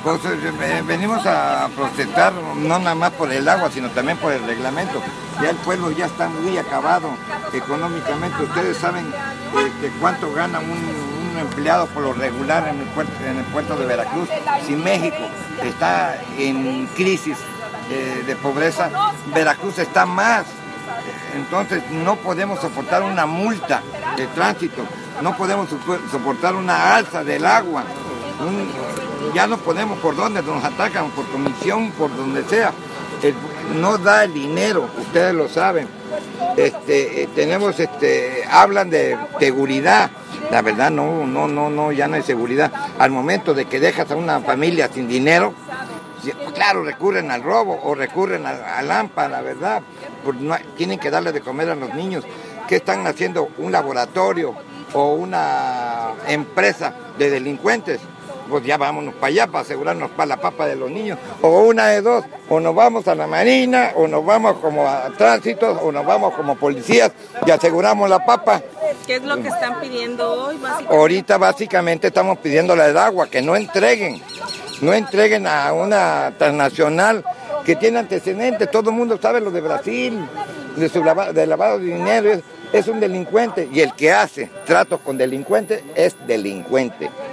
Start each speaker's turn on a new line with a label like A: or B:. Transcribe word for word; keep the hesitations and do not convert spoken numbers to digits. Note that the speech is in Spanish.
A: Pues eh, venimos a protestar no nada más por el agua, sino también por el reglamento. Ya el pueblo ya está muy acabado económicamente. Ustedes saben eh, que cuánto gana un, un empleado por lo regular en el, puerto, en el puerto de Veracruz. Si México está en crisis eh, de pobreza, Veracruz está más. Entonces no podemos soportar una multa de tránsito, no podemos soportar una alza del agua. Un, ya no podemos por donde nos atacan, por comisión, por donde sea. El, no da el dinero, ustedes lo saben. Este, tenemos, este, hablan de seguridad. La verdad no, no, no, no, ya no hay seguridad. Al momento de que dejas a una familia sin dinero, claro, recurren al robo o recurren al, al AMPA, la verdad. Pues no, tienen que darle de comer a los niños. ¿Qué están haciendo? Un laboratorio o una empresa de delincuentes. Pues ya vámonos para allá para asegurarnos para la papa de los niños. O una de dos, o nos vamos a la marina, o nos vamos como a tránsito, o nos vamos como policías y aseguramos la papa.
B: ¿Qué es lo que están pidiendo hoy? Básicamente?
A: Ahorita básicamente estamos pidiéndole el agua, que no entreguen, no entreguen a una transnacional que tiene antecedentes. Todo el mundo sabe lo de Brasil, de su lavado, de lavado de dinero, es, es un delincuente. Y el que hace tratos con delincuentes es delincuente.